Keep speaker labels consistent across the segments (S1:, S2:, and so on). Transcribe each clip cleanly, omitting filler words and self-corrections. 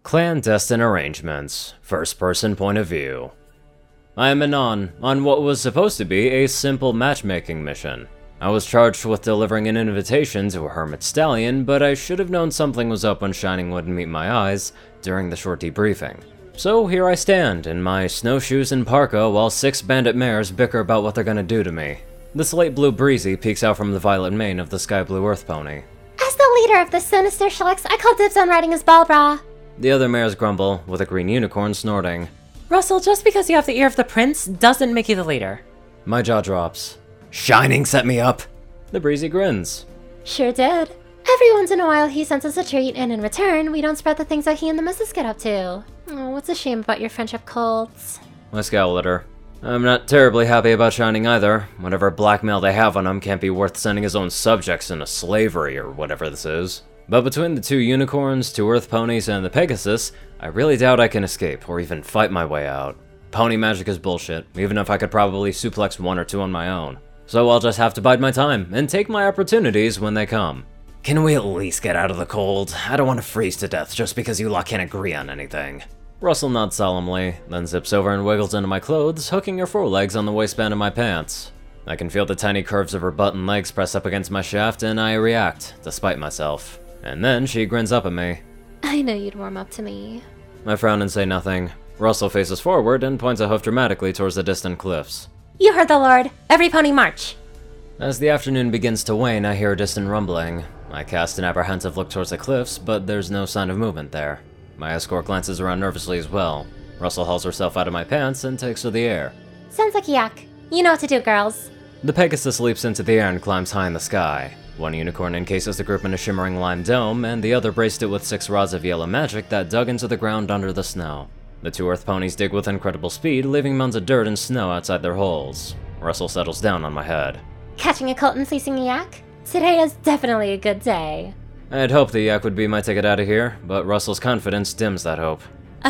S1: Clandestine arrangements. First-person point of view. I am Anon, on what was supposed to be a simple matchmaking mission. I was charged with delivering an invitation to a hermit stallion, but I should have known something was up when Shining wouldn't meet my eyes during the short debriefing. So here I stand, in my snowshoes and parka, while 6 bandit mares bicker about what they're gonna do to me. The slate blue Breezy peeks out from the violet mane of the sky blue earth pony.
S2: As the leader of the sinister Schlicks, I call dibs on riding his ball bra.
S1: The other mares grumble, with a green unicorn snorting.
S3: Russell, just because you have the ear of the prince doesn't make you the leader.
S1: My jaw drops. Shining set me up! The Breezy grins.
S2: Sure did. Every once in a while he sends us a treat, and in return, we don't spread the things that he and the missus get up to. Oh, what's a shame about your friendship cults.
S1: I scowl at her. I'm not terribly happy about Shining either. Whatever blackmail they have on him can't be worth sending his own subjects into slavery or whatever this is. But between the 2 unicorns, 2 earth ponies, and the Pegasus, I really doubt I can escape, or even fight my way out. Pony magic is bullshit, even if I could probably suplex 1 or 2 on my own. So I'll just have to bide my time, and take my opportunities when they come. Can we at least get out of the cold? I don't want to freeze to death just because you lot can't agree on anything. Russell nods solemnly, then zips over and wiggles into my clothes, hooking her forelegs on the waistband of my pants. I can feel the tiny curves of her butt and legs press up against my shaft, and I react, despite myself. And then she grins up at me.
S2: I know you'd warm up to me.
S1: I frown and say nothing. Russell faces forward and points a hoof dramatically towards the distant cliffs.
S2: You heard the Lord. Every pony march.
S1: As the afternoon begins to wane, I hear a distant rumbling. I cast an apprehensive look towards the cliffs, but there's no sign of movement there. My escort glances around nervously as well. Russell hauls herself out of my pants and takes to the air.
S2: Sounds like yak. You know what to do, girls.
S1: The Pegasus leaps into the air and climbs high in the sky. 1 unicorn encases the group in a shimmering lime dome, and the other braced it with 6 rods of yellow magic that dug into the ground under the snow. The 2 earth ponies dig with incredible speed, leaving mounds of dirt and snow outside their holes. Russell settles down on my head.
S2: Catching a cult and fleecing a yak? Today is definitely a good day.
S1: I had hoped the yak would be my ticket out of here, but Russell's confidence dims that hope.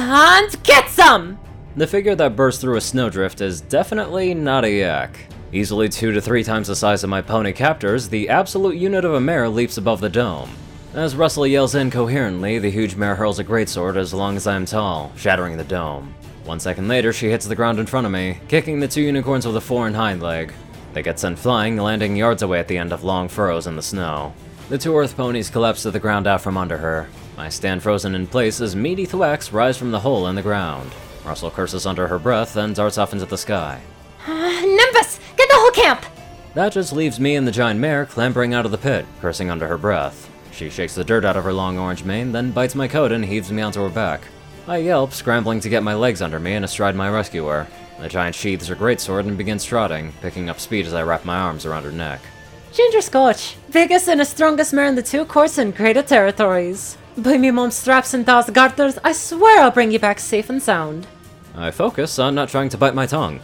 S3: And get some!
S1: The figure that burst through a snowdrift is definitely not a yak. Easily 2 to 3 times the size of my pony captors, the absolute unit of a mare leaps above the dome. As Russell yells incoherently, the huge mare hurls a greatsword as long as I am tall, shattering the dome. 1 second later, she hits the ground in front of me, kicking the 2 unicorns with a fore and hind leg. They get sent flying, landing yards away at the end of long furrows in the snow. The 2 earth ponies collapse to the ground out from under her. I stand frozen in place as meaty thwacks rise from the hole in the ground. Russell curses under her breath, then darts off into the sky.
S2: Nimbus! Get the whole camp!
S1: That just leaves me and the giant mare clambering out of the pit, cursing under her breath. She shakes the dirt out of her long orange mane, then bites my coat and heaves me onto her back. I yelp, scrambling to get my legs under me and astride my rescuer. The giant sheathes her greatsword and begins trotting, picking up speed as I wrap my arms around her neck.
S3: Ginger Scotch, biggest and the strongest mare in the 2 courts and greater territories. Buy me mom straps and those garters, I swear I'll bring you back safe and sound.
S1: I focus on not trying to bite my tongue.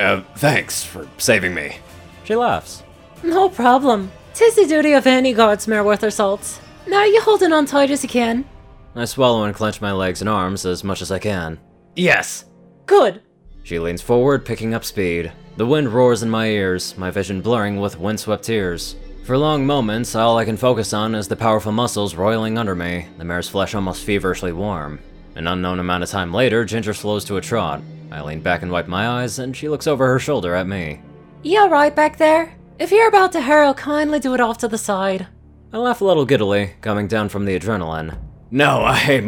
S1: Thanks for saving me. She laughs.
S3: No problem. 'Tis the duty of any god's mare worth her salt. Now you holding on tight as you can?
S1: I swallow and clench my legs and arms as much as I can. Yes!
S3: Good.
S1: She leans forward, picking up speed. The wind roars in my ears, my vision blurring with windswept tears. For long moments, all I can focus on is the powerful muscles roiling under me, the mare's flesh almost feverishly warm. An unknown amount of time later, Ginger slows to a trot. I lean back and wipe my eyes, and she looks over her shoulder at me.
S3: You alright back there? If you're about to hurl, kindly do it off to the side.
S1: I laugh a little giddily, coming down from the adrenaline. No,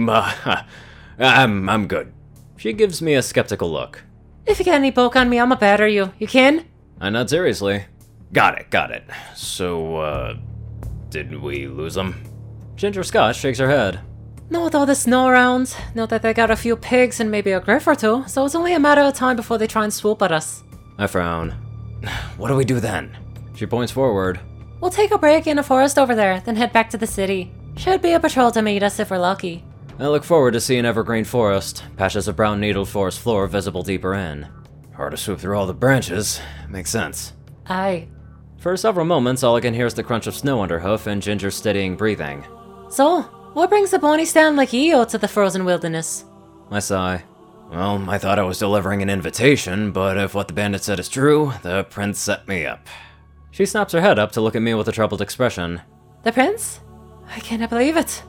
S1: I'm good. She gives me a skeptical look.
S3: If you get any poke on me, I'ma batter you. You can?
S1: I nod seriously. Got it. So, did we lose them? Ginger Scotch shakes her head.
S3: Not with all the snow around. Know that they got a few pigs and maybe a griff or 2, so it's only a matter of time before they try and swoop at us.
S1: I frown. What do we do then? She points forward.
S3: We'll take a break in a forest over there, then head back to the city. Should be a patrol to meet us if we're lucky.
S1: I look forward to seeing evergreen forest, patches of brown needled forest floor visible deeper in. Hard to swoop through all the branches. Makes sense.
S3: Aye.
S1: For several moments, all I can hear is the crunch of snow underhoof and Ginger's steadying breathing.
S3: So, what brings a bony stand like you to the frozen wilderness?
S1: I sigh. Well, I thought I was delivering an invitation, but if what the bandit said is true, the prince set me up. She snaps her head up to look at me with a troubled expression.
S3: The prince? I cannot believe it.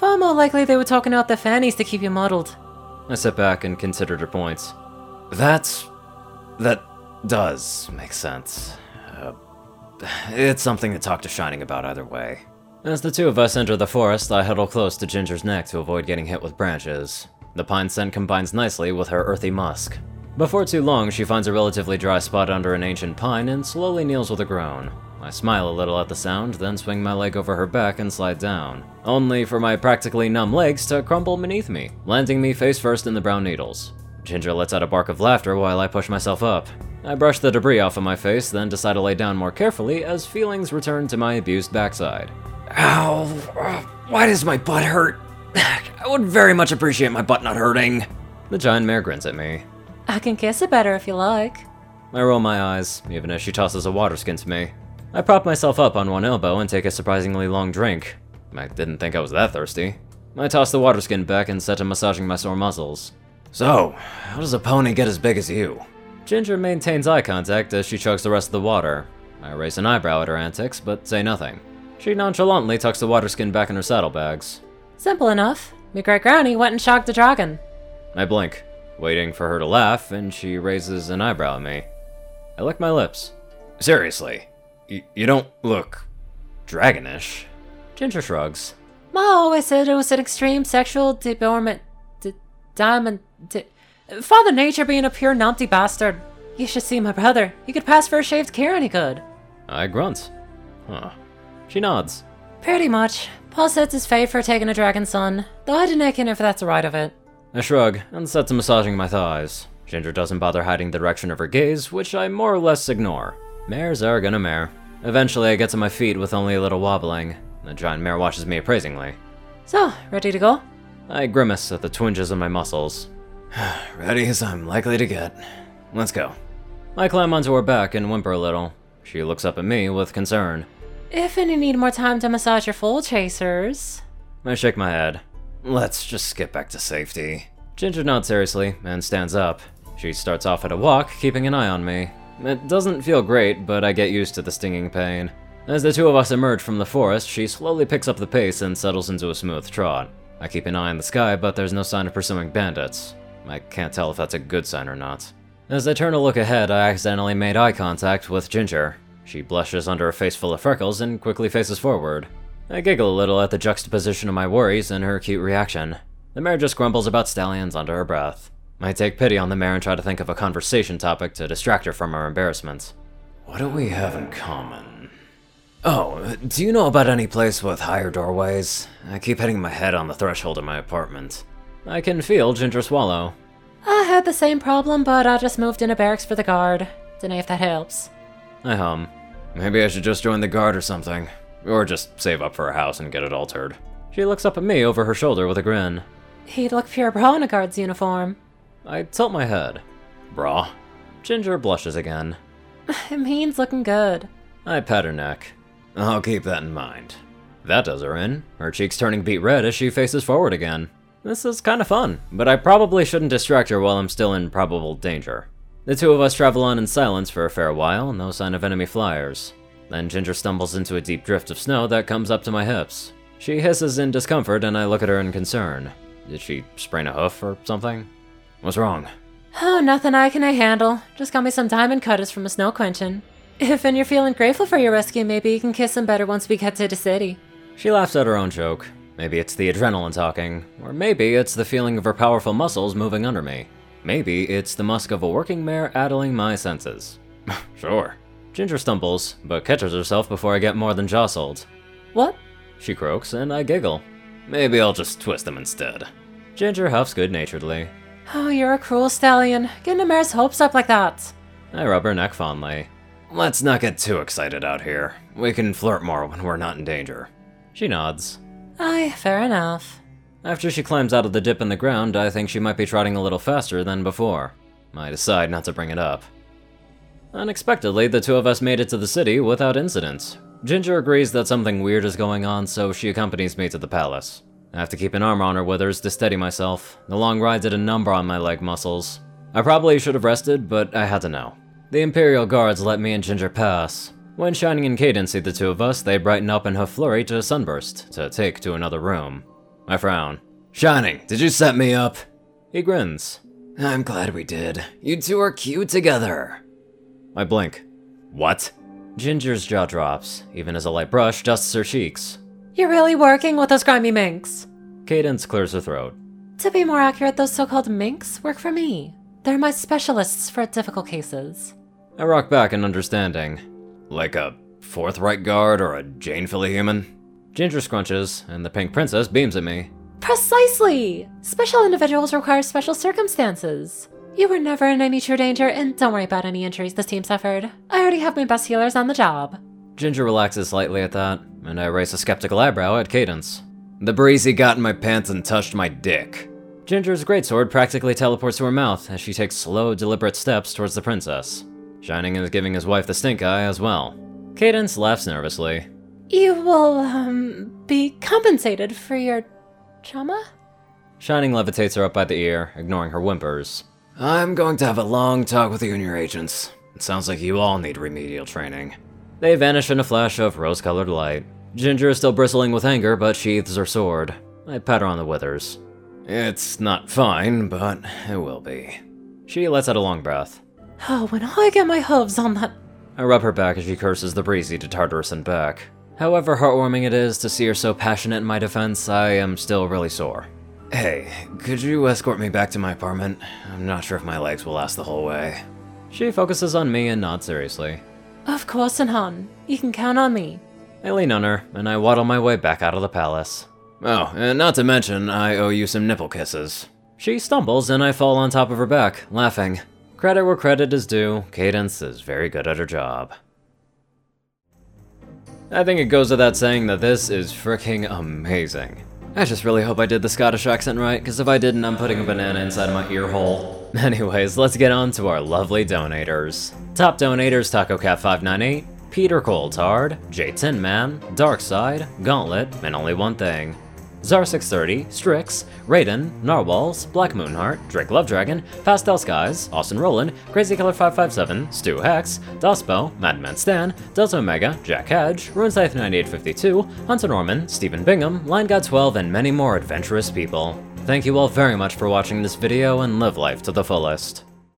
S3: Far more likely they were talking out their fannies to keep you muddled.
S1: I sat back and considered her points. That does make sense. It's something to talk to Shining about either way. As the two of us enter the forest, I huddle close to Ginger's neck to avoid getting hit with branches. The pine scent combines nicely with her earthy musk. Before too long, she finds a relatively dry spot under an ancient pine and slowly kneels with a groan. I smile a little at the sound, then swing my leg over her back and slide down, only for my practically numb legs to crumble beneath me, landing me face first in the brown needles. Ginger lets out a bark of laughter while I push myself up. I brush the debris off of my face, then decide to lay down more carefully as feelings return to my abused backside. Ow! Why does my butt hurt? I would very much appreciate my butt not hurting. The giant mare grins at me.
S3: I can kiss it better if you like.
S1: I roll my eyes, even as she tosses a water skin to me. I prop myself up on one elbow and take a surprisingly long drink. I didn't think I was that thirsty. I toss the water skin back and set to massaging my sore muscles. So, how does a pony get as big as you? Ginger maintains eye contact as she chugs the rest of the water. I raise an eyebrow at her antics, but say nothing. She nonchalantly tucks the water skin back in her saddlebags.
S3: Simple enough. Me great granny went and shocked the dragon.
S1: I blink, waiting for her to laugh, and she raises an eyebrow at me. I lick my lips. Seriously, you don't look dragonish. Ginger shrugs.
S3: Ma always said it was an extreme sexual development. Father Nature being a pure numpty bastard. You should see my brother. He could pass for a shaved Karen, he could. I grunt. Huh. She nods. Pretty much. Paul sets his fate for taking a dragon son, though I deny if that's the right of it.
S1: I shrug and set to massaging my thighs. Ginger doesn't bother hiding the direction of her gaze, which I more or less ignore. Mares are gonna mare. Eventually I get to my feet with only a little wobbling. The giant mare watches me appraisingly.
S3: So, ready to go?
S1: I grimace at the twinges in my muscles. Ready as I'm likely to get. Let's go. I climb onto her back and whimper a little. She looks up at me with concern.
S3: If any need more time to massage your foal chasers.
S1: I shake my head. Let's just skip back to safety. Ginger nods seriously and stands up. She starts off at a walk, keeping an eye on me. It doesn't feel great, but I get used to the stinging pain. As the two of us emerge from the forest, she slowly picks up the pace and settles into a smooth trot. I keep an eye on the sky, but there's no sign of pursuing bandits. I can't tell if that's a good sign or not. As I turn to look ahead, I accidentally made eye contact with Ginger. She blushes under a face full of freckles and quickly faces forward. I giggle a little at the juxtaposition of my worries and her cute reaction. The mare just grumbles about stallions under her breath. I take pity on the mare and try to think of a conversation topic to distract her from her embarrassment. What do we have in common? Oh, do you know about any place with higher doorways? I keep hitting my head on the threshold of my apartment. I can feel Ginger swallow.
S3: I had the same problem, but I just moved into barracks for the guard. Dunno if that helps.
S1: I hum. Maybe I should just join the guard or something. Or just save up for a house and get it altered. She looks up at me over her shoulder with a grin.
S3: He'd look pure bra in a guard's uniform.
S1: I tilt my head. Bra? Ginger blushes again.
S3: It means looking good.
S1: I pat her neck. I'll keep that in mind. That does her in, her cheeks turning beet red as she faces forward again. This is kinda fun, but I probably shouldn't distract her while I'm still in probable danger. The two of us travel on in silence for a fair while, no sign of enemy flyers. Then Ginger stumbles into a deep drift of snow that comes up to my hips. She hisses in discomfort and I look at her in concern. Did she sprain a hoof or something? What's wrong?
S3: Oh, nothing I can handle. Just got me some diamond cutters from a snow quenching. If and you're feeling grateful for your rescue, maybe you can kiss him better once we get to the city.
S1: She laughs at her own joke. Maybe it's the adrenaline talking, or maybe it's the feeling of her powerful muscles moving under me. Maybe it's the musk of a working mare addling my senses. Sure. Ginger stumbles, but catches herself before I get more than jostled.
S3: What?
S1: She croaks, and I giggle. Maybe I'll just twist them instead. Ginger huffs good-naturedly.
S3: Oh, you're a cruel stallion. Getting a mare's hopes up like that.
S1: I rub her neck fondly. Let's not get too excited out here. We can flirt more when we're not in danger. She nods.
S3: Aye, fair enough.
S1: After she climbs out of the dip in the ground, I think she might be trotting a little faster than before. I decide not to bring it up. Unexpectedly, the two of us made it to the city without incident. Ginger agrees that something weird is going on, so she accompanies me to the palace. I have to keep an arm on her withers to steady myself. The long ride did a number on my leg muscles. I probably should have rested, but I had to know. The Imperial Guards let me and Ginger pass. When Shining and Cadence see the two of us, they brighten up and have flurry to Sunburst, to take to another room. I frown. Shining, did you set me up? He grins. I'm glad we did. You two are cute together. I blink. What? Ginger's jaw drops, even as a light brush dusts her cheeks.
S3: You're really working with those grimy minks.
S1: Cadence clears her throat.
S3: To be more accurate, those so-called minks work for me. They're my specialists for difficult cases.
S1: I rock back in understanding. Like a Fourth Reich guard or a Jane Human? Ginger scrunches, and the Pink Princess beams at me.
S3: Precisely! Special individuals require special circumstances. You were never in any true danger, and don't worry about any injuries this team suffered. I already have my best healers on the job.
S1: Ginger relaxes slightly at that, and I raise a skeptical eyebrow at Cadence. The breezy got in my pants and touched my dick. Ginger's greatsword practically teleports to her mouth as she takes slow, deliberate steps towards the princess. Shining is giving his wife the stink eye as well. Cadence laughs nervously.
S3: You will, be compensated for your trauma?
S1: Shining levitates her up by the ear, ignoring her whimpers. I'm going to have a long talk with you and your agents. It sounds like you all need remedial training. They vanish in a flash of rose-colored light. Ginger is still bristling with anger, but sheathes her sword. I pat her on the withers. It's not fine, but it will be. She lets out a long breath.
S3: Oh, when I get my hooves on that...
S1: I rub her back as she curses the breezy to Tartarus and back. However heartwarming it is to see her so passionate in my defense, I am still really sore. Hey, could you escort me back to my apartment? I'm not sure if my legs will last the whole way. She focuses on me and nods seriously.
S3: Of course, Inhan. You can count on me.
S1: I lean on her, and I waddle my way back out of the palace. Oh, and not to mention, I owe you some nipple kisses. She stumbles, and I fall on top of her back, laughing. Credit where credit is due, Cadence is very good at her job. I think it goes without saying that this is fricking amazing. I just really hope I did the Scottish accent right, because if I didn't, I'm putting a banana inside of my ear hole. Anyways, let's get on to our lovely donators. Top donators: TacoCat598, Peter Coltard, J Tin Man, Darkside, Gauntlet, and Only One Thing. Zar630, Strix, Raiden, Narwhals, Black Moonheart, Drake Lovedragon, Pastel Skies, Austin Roland, Crazy Killer 557, Stu Hex, Dospo, Madman Stan, Delta Omega, Jack Hedge, Runescythe 9852, Hunter Norman, Stephen Bingham, Line God 12, and many more adventurous people. Thank you all very much for watching this video, and live life to the fullest.